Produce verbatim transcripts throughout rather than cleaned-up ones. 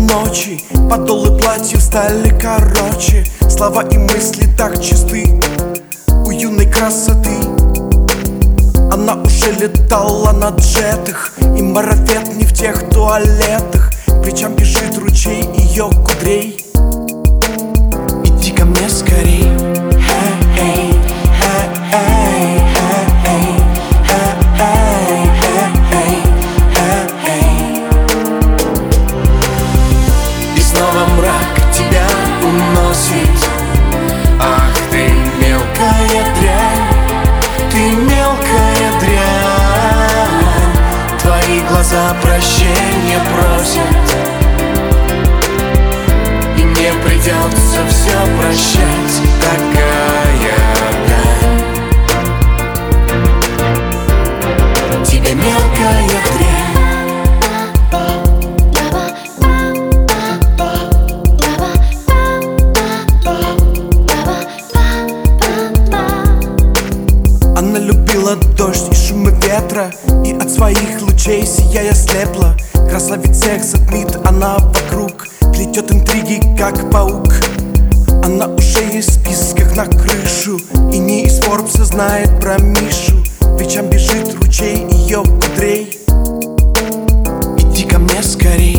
ночи подолы платьев стали короче. Слова и мысли так чисты у юной красоты. Она уже летала на джетах, и марафет не в тех туалетах. К плечам бежит ручей ее кудрей. Иди ко мне скорей. И снова мрак тебя уносит. Ах ты мелкая дрянь, ты мелкая дрянь. Твои глаза прощения просят, и мне придется все прощать. Такая дань, тебе мелкая дрянь. Она любила дождь и шумы ветра, и от своих лучей сияя слепла. Красавиц всех затмит она вокруг, плетет интриги, как паук. Она уже есть в списках на крышу, и не из Форбса знает про Мишу. К плечам бежит ручей ее кудрей. Иди ко мне скорей.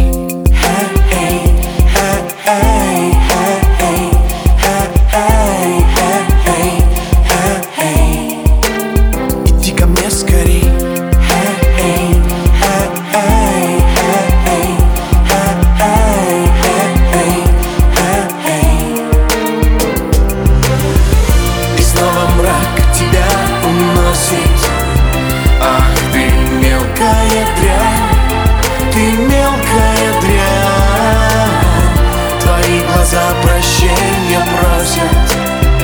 Иди ко мне скорей. И снова мрак тебя уносит. Ах ты мелкая дрянь, ты мелкая дрянь. Твои глаза прощения просят,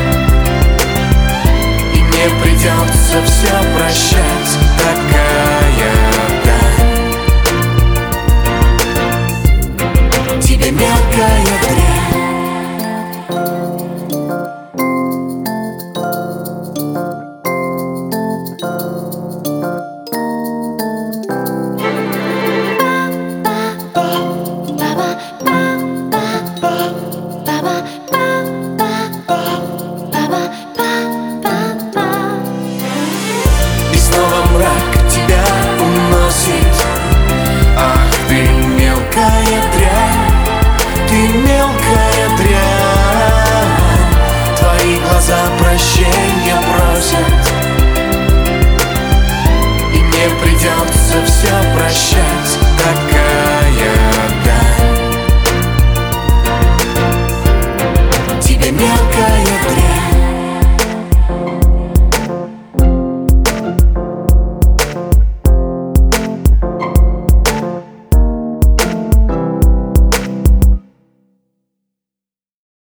и мне придется все прощать. Такая дань, тебе мелкая дрянь. И снова мрак тебя уносит. Ах ты мелкая дрянь, ты мелкая дрянь. Твои глаза прощения просят, и мне придется все